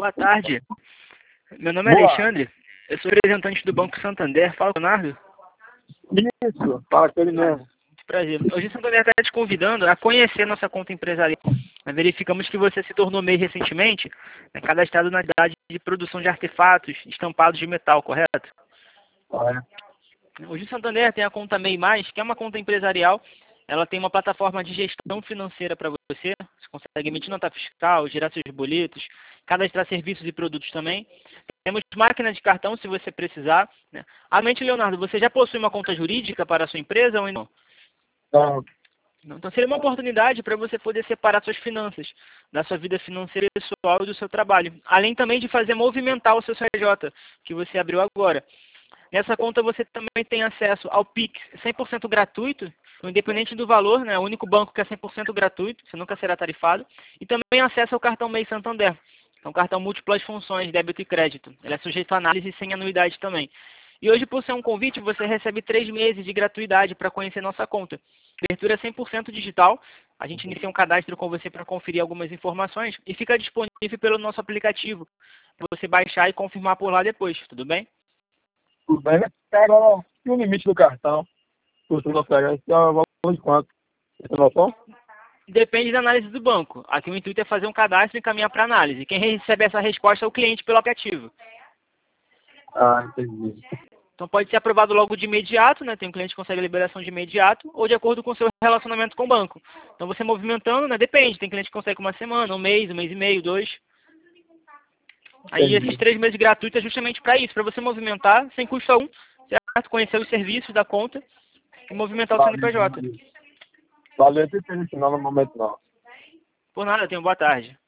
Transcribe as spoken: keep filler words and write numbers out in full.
Boa tarde. Meu nome é Boa. Alexandre. Eu sou representante do Banco Santander. Fala, Leonardo. Isso, fala com ele mesmo. Muito prazer. Hoje o Santander está te convidando a conhecer nossa conta empresarial. Nós verificamos que você se tornou MEI recentemente, né, cadastrado na atividade de produção de artefatos estampados de metal, correto? Olha, Hoje o Santander tem a conta MEI Mais, que é uma conta empresarial. Ela tem uma plataforma de gestão financeira para você. Você consegue emitir nota fiscal, gerar seus boletos, cadastrar serviços e produtos também. Temos máquina de cartão se você precisar, né? Atualmente, Leonardo, você já possui uma conta jurídica para a sua empresa ou ainda não? então, Não, então seria uma oportunidade para você poder separar suas finanças da sua vida financeira e pessoal e do seu trabalho. Além também de fazer movimentar o seu C N J, que você abriu agora. Nessa conta você também tem acesso ao Pix cem por cento gratuito, independente do valor, né? O único banco que é cem por cento gratuito, você nunca será tarifado. E também acesso ao cartão MEI Santander. É um cartão múltiplas funções, débito e crédito. Ele é sujeito a análise sem anuidade também. E hoje, por ser um convite, você recebe três meses de gratuidade para conhecer nossa conta. Abertura cem por cento digital. A gente inicia um cadastro com você para conferir algumas informações e fica disponível pelo nosso aplicativo para você baixar e confirmar por lá depois, tudo bem? tudo bem, né? Agora, e o limite do cartão? Costuma pegar esse é o valor de quanto? Você tem noção? Depende da análise do banco. Aqui o intuito é fazer um cadastro e encaminhar para análise. Quem recebe essa resposta é o cliente pelo aplicativo. Ah, entendi. Então pode ser aprovado logo de imediato, né? Tem um cliente que consegue a liberação de imediato, ou de acordo com o seu relacionamento com o banco. Então você movimentando, né? Depende. Tem cliente que consegue uma semana, um mês, um mês e meio, dois. Aí Entendi. esses três meses gratuitos é justamente para isso, para você movimentar sem custo algum, certo? Conhecer os serviços da conta e movimentar o C N P J. Valeu, valeu, não tem que ensinar no momento não. Por nada, tenha boa tarde.